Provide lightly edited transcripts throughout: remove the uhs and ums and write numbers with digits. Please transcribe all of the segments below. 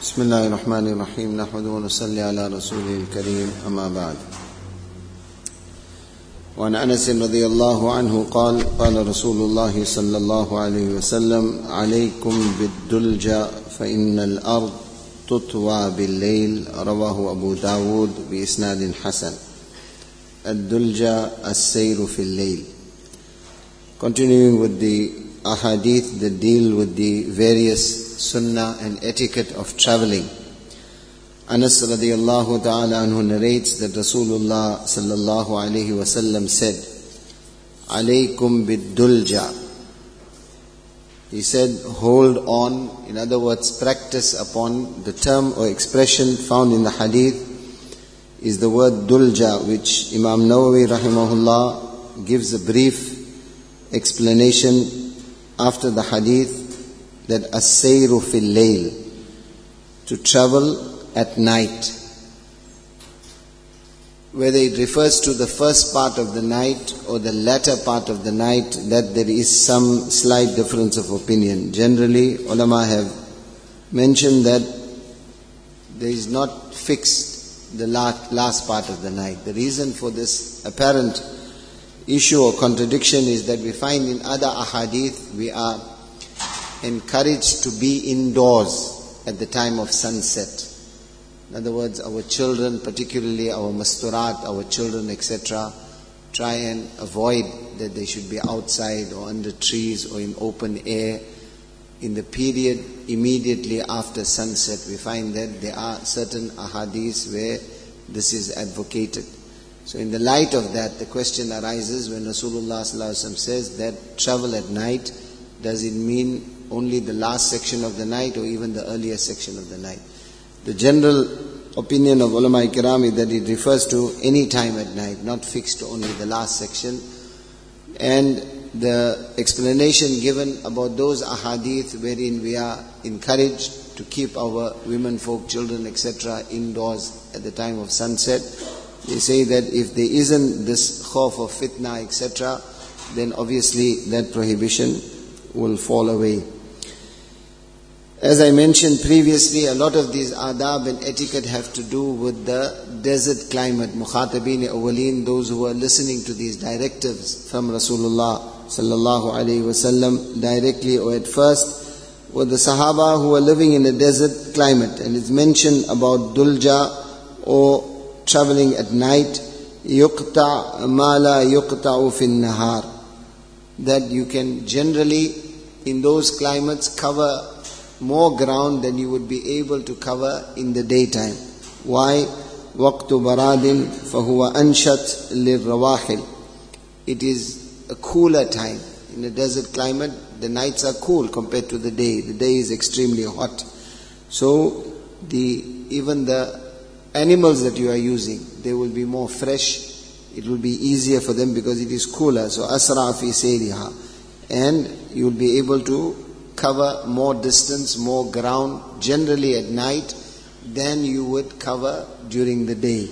بسم الله الرحمن الرحيم نحمده ونصلي على رسوله الكريم أما بعد. وعن أنس رضي الله عنه قال قال رسول الله صلى الله عليه وسلم عليكم بالدلجة فإن الأرض تطوى بالليل. رواه أبو داود بإسناد حسن. الدلجة السير في الليل. Continuing with the ahadith that deal with the various sunnah and etiquette of traveling. Anas radiyallahu ta'ala anhu narrates that Rasulullah sallallahu alayhi wasallam said, Alaykum bid-dulja. He said, hold on, in other words, practice upon. The term or expression found in the hadith is the word dulja, which Imam Nawawi rahimahullah gives a brief explanation after the hadith, that as-sayru fil layl, to travel at night. Whether it refers to the first part of the night or the latter part of the night, that there is some slight difference of opinion. Generally, ulama have mentioned that there is not fixed the last part of the night. The reason for this apparent issue or contradiction is that we find in other ahadith we are encouraged to be indoors at the time of sunset. In other words, our children, particularly our masturat, our children, etc., try and avoid that they should be outside or under trees or in open air. In the period immediately after sunset, we find that there are certain ahadiths where this is advocated. So in the light of that, the question arises when Rasulullah ﷺ says that travel at night, does it mean only the last section of the night or even the earlier section of the night? The general opinion of ulama kiram is that it refers to any time at night, not fixed to only the last section. And the explanation given about those ahadith wherein we are encouraged to keep our women folk, children, etc. indoors at the time of sunset, they say that if there isn't this khawf of fitna, etc., then obviously that prohibition will fall away. As I mentioned previously, a lot of these adab and etiquette have to do with the desert climate. Mukhatabeen awwaleen, those who are listening to these directives from Rasulullah sallallahu alaihi wasallam directly or at first, were the Sahaba who were living in a desert climate. And it's mentioned about dulja or traveling at night, yuqta' ma la yuqta'u fin nahar, that you can generally in those climates cover more ground than you would be able to cover in the daytime. Why? وَقْتُ بَرَادٍ فَهُوَ أَنْشَطْ لِلرَّوَاحِلِ. It is a cooler time. In a desert climate, the nights are cool compared to the day. The day is extremely hot. So, even the animals that you are using, they will be more fresh. It will be easier for them because it is cooler. So, أَسْرَعَ فِي سَيْرِهَا. And you will be able to cover more distance, more ground, generally at night, than you would cover during the day.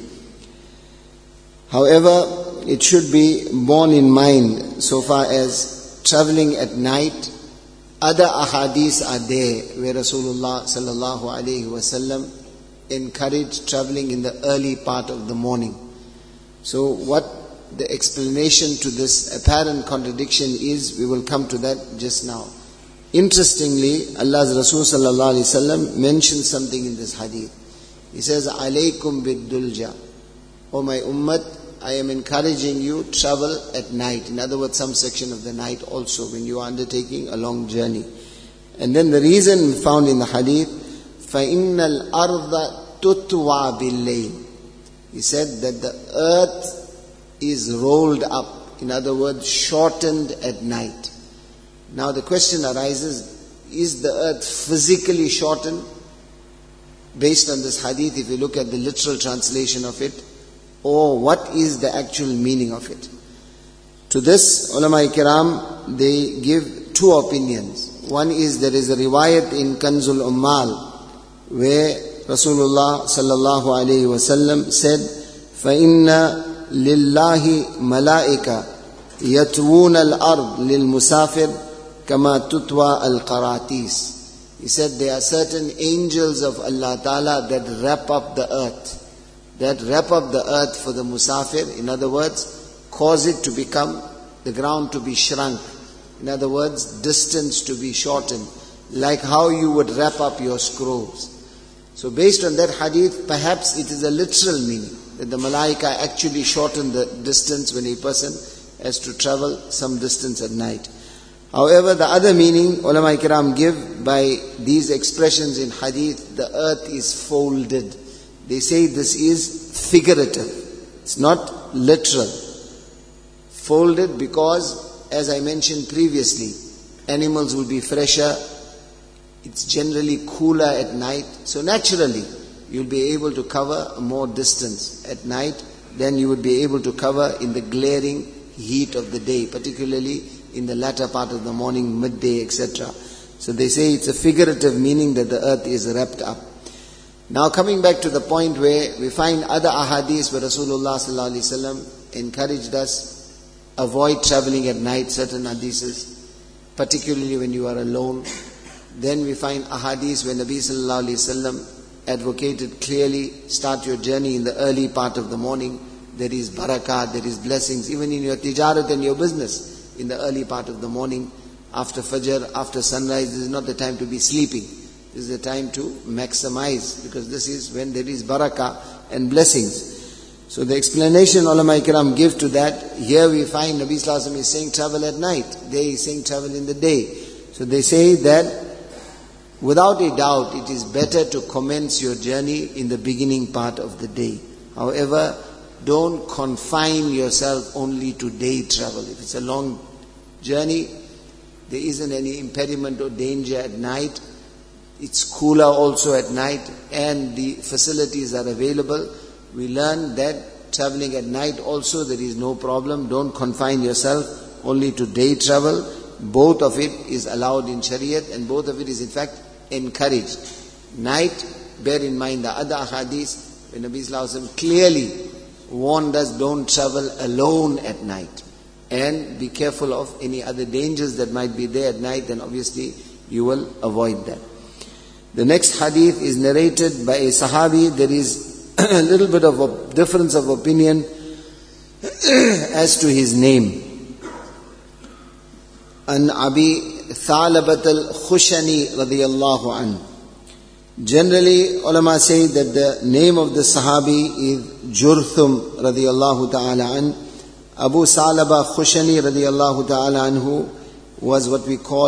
However, it should be borne in mind, so far as traveling at night, other ahadith are there where Rasulullah sallallahu alaihi wasallam encouraged traveling in the early part of the morning. So what the explanation to this apparent contradiction is, we will come to that just now. Interestingly, Allah's Rasul sallallahu alaihi wasallam mentioned something in this hadith. He says, Alaykum bid-dulja. O my ummah, I am encouraging you, travel at night. In other words, some section of the night also, when you are undertaking a long journey. And then the reason found in the hadith, فَإِنَّ الْأَرْضَ تُتْوَى بِاللَّيْلِ. He said that the earth is rolled up. In other words, shortened at night. Now the question arises, is the earth physically shortened? Based on this hadith, if you look at the literal translation of it, or what is the actual meaning of it? To this, ulama kiram, they give two opinions. One is, there is a riwayat in Kanzul Ummal, where Rasulullah sallallahu alayhi wasallam said, فَإِنَّ لِلَّهِ مَلَائِكَ يَتْوُونَ الْأَرْضِ لِلْمُسَافِرِ كَمَا تُتْوَى الْقَرَاطِيسِ. He said there are certain angels of Allah Ta'ala that wrap up the earth. That wrap up the earth for the musafir. In other words, cause it to become, the ground to be shrunk. In other words, distance to be shortened. Like how you would wrap up your scrolls. So based on that hadith, perhaps it is a literal meaning. That the malaika actually shorten the distance when a person has to travel some distance at night. However, the other meaning ulama kiram give by these expressions in hadith, the earth is folded. They say this is figurative. It's not literal. Folded because, as I mentioned previously, animals will be fresher. It's generally cooler at night. So naturally, you'll be able to cover more distance at night than you would be able to cover in the glaring heat of the day, particularly in the latter part of the morning, midday, etc. So they say it's a figurative meaning that the earth is wrapped up. Now coming back to the point where we find other ahadith where Rasulullah sallallahu alaihi wasallam encouraged us, avoid traveling at night, certain hadiths, particularly when you are alone. Then we find ahadith where Nabi sallallahu alaihi wasallam advocated clearly, start your journey in the early part of the morning. There is barakah, there is blessings, even in your tijarat and your business. In the early part of the morning, after fajr, after sunrise, this is not the time to be sleeping. This is the time to maximize, because this is when there is barakah and blessings. So the explanation ulama ikram give to that, here we find Nabi sallallahu alaihi wasallam is saying travel at night. There he is saying travel in the day. So they say that without a doubt it is better to commence your journey in the beginning part of the day. However, don't confine yourself only to day travel. If it's a long journey, there isn't any impediment or danger at night. It's cooler also at night and the facilities are available. We learn that traveling at night also there is no problem. Don't confine yourself only to day travel. Both of it is allowed in Shariat and both of it is in fact encouraged. Night, bear in mind the other ahadith when Nabi sallallahu alaihi wasallam clearly warned us, don't travel alone at night. And be careful of any other dangers that might be there at night, then obviously you will avoid that. The next hadith is narrated by a sahabi. There is a little bit of a difference of opinion as to his name. An Abi Thalabat al-Khushani radiyallahu an. Generally, ulama say that the name of the sahabi is Jurthum radiyallahu ta'ala an. Abu Salaba Khushani radiyallahu ta'ala anhu was what we call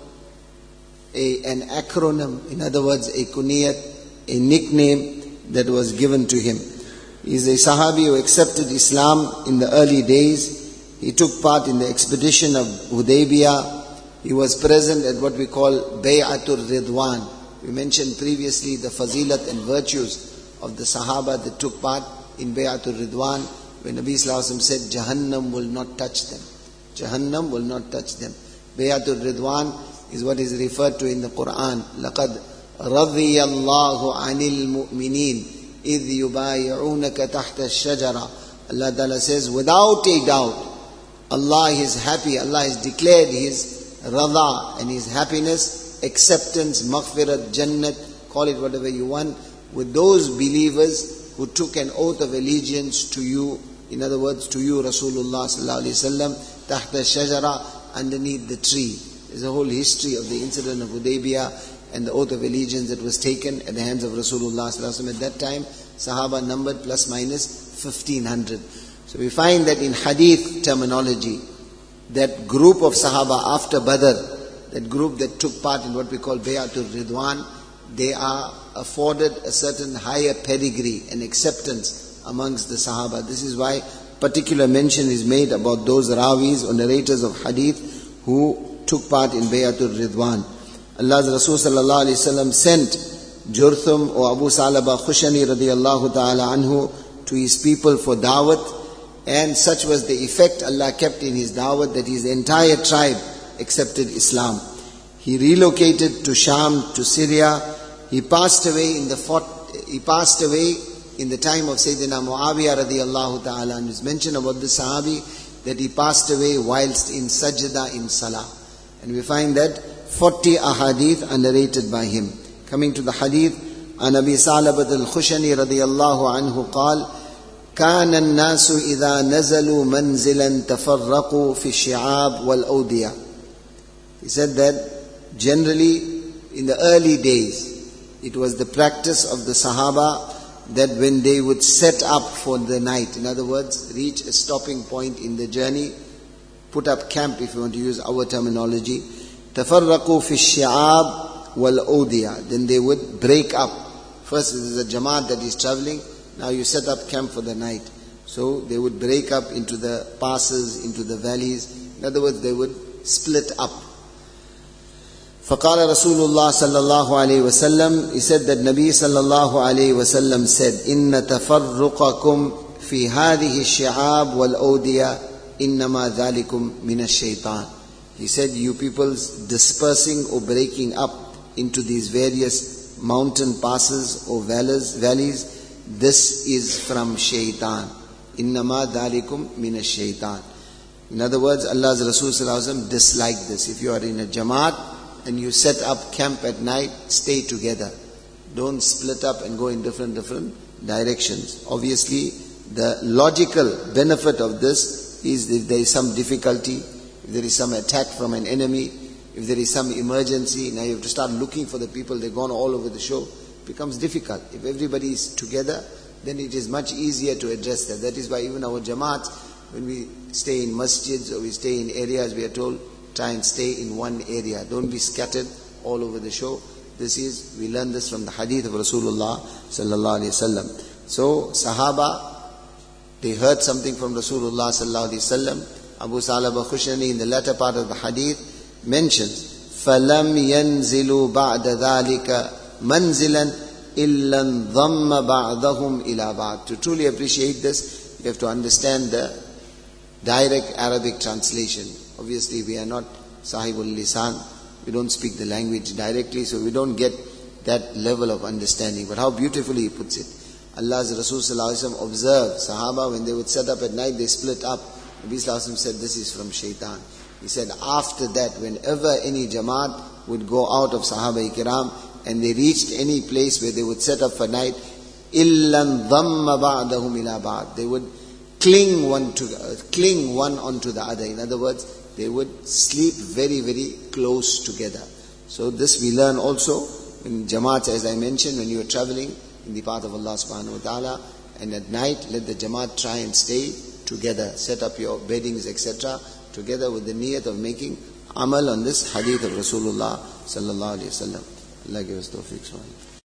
an acronym. In other words, a kuniyat, a nickname that was given to him. He is a sahabi who accepted Islam in the early days. He took part in the expedition of Hudaybiyah. He was present at what we call Bay'atul Ridwan. We mentioned previously the fazilat and virtues of the Sahaba that took part in Bay'atul Ridwan, when Nabi Sallallahu Alaihi Wasallam said, Jahannam will not touch them. Jahannam will not touch them. Bay'atul Ridwan is what is referred to in the Quran. لَقَدْ رَضِيَ اللَّهُ عَنِ الْمُؤْمِنِينَ إِذْ يُبَايِعُونَكَ تَحْتَ الشَّجَرَةِ. Allah Ta'ala says, without a doubt, Allah is happy. Allah has declared His radha and His happiness, acceptance, maghfirat, jannat, call it whatever you want, with those believers who took an oath of allegiance to you, in other words, to you, Rasulullah sallallahu alaihi wasallam, tahta shajara, underneath the tree. There's a whole history of the incident of Hudaybiyah and the oath of allegiance that was taken at the hands of Rasulullah sallallahu alaihi wasallam. At that time, Sahaba numbered plus minus 1,500. So we find that in hadith terminology, that group of Sahaba after Badr, that group that took part in what we call Bay'atul Ridwan, they are afforded a certain higher pedigree and acceptance amongst the Sahaba. This is why particular mention is made about those rawis or narrators of hadith who took part in Bay'atul Ridwan. Allah's Rasul sallallahu alaihi wasallam sent Jurthum or Abu Salaba Khushani radiyallahu ta'ala anhu to his people for da'wat, and such was the effect Allah kept in his da'wat that his entire tribe accepted Islam. He relocated to Sham, to Syria. He passed away in the time of Sayyidina Muawiyah radiyallahu ta'ala, and it's mentioned about the Sahabi that he passed away whilst in sajda in salah. And we find that 40 ahadith are narrated by him. Coming to the hadith, عن أبي ثعلبة الخشني رضي الله عنه قال كان الناس إذا نزلوا منزلا تفرقوا في الشعاب والأودية. He said that generally in the early days it was the practice of the Sahaba that when they would set up for the night, in other words, reach a stopping point in the journey, put up camp if you want to use our terminology, تفرقوا في الشعاب والأودية, then they would break up. First there is a Jamaat that is traveling, now you set up camp for the night. So they would break up into the passes, into the valleys. In other words, they would split up. فقال رسول الله صلى الله عليه وسلم, he said that Nabi صلى الله عليه وسلم said, إن تفرقكم في هذه الشعاب والأودية إنما ذلكم من الشيطان. He said, you people's dispersing or breaking up into these various mountain passes or valleys, this is from shaitan. Innama dhalikum min ash-shaytan. In other words, Allah's Rasul sallallahu alaihi wasallam disliked this. If you are in a Jamaat and you set up camp at night, stay together. Don't split up and go in different directions. Obviously, the logical benefit of this is if there is some difficulty, if there is some attack from an enemy, if there is some emergency, now you have to start looking for the people, they've gone all over the show. It becomes difficult. If everybody is together, then it is much easier to address that. That is why even our Jamaats, when we stay in masjids or we stay in areas, we are told, try and stay in one area. Don't be scattered all over the show. We learn this from the hadith of Rasulullah sallallahu alaihi wasallam. So, Sahaba, they heard something from Rasulullah sallallahu alaihi wasallam. Abu Thalaba Khushani in the latter part of the hadith mentions, فَلَمْ يَنْزِلُوا بَعْدَ ذَلِكَ مَنْزِلًا إِلَّا انضَمَّ بَعْضَهُمْ إِلَى بَعْضٍ. To truly appreciate this, you have to understand the direct Arabic translation. Obviously, we are not Sahibul Lisan. We don't speak the language directly, so we don't get that level of understanding. But how beautifully he puts it. Allah's Rasul sallallahu alaihi wasallam observed Sahaba when they would set up at night, they split up. Nabi sallallahu alaihi wasallam said, this is from shaitan. He said, after that, whenever any Jamaat would go out of Sahaba Ikram and they reached any place where they would set up for night, إِلَّا انضَمَّ بَعْدَهُمْ إِلَى بَعْضٍ. They would cling one onto the other. In other words, they would sleep very, very close together. So this we learn also in Jamaat, as I mentioned, when you are traveling in the path of Allah subhanahu wa ta'ala, and at night let the Jamaat try and stay together. Set up your beddings, etc., together with the niyat of making amal on this hadith of Rasulullah sallallahu alaihi wasallam. Allah give us tawfiq.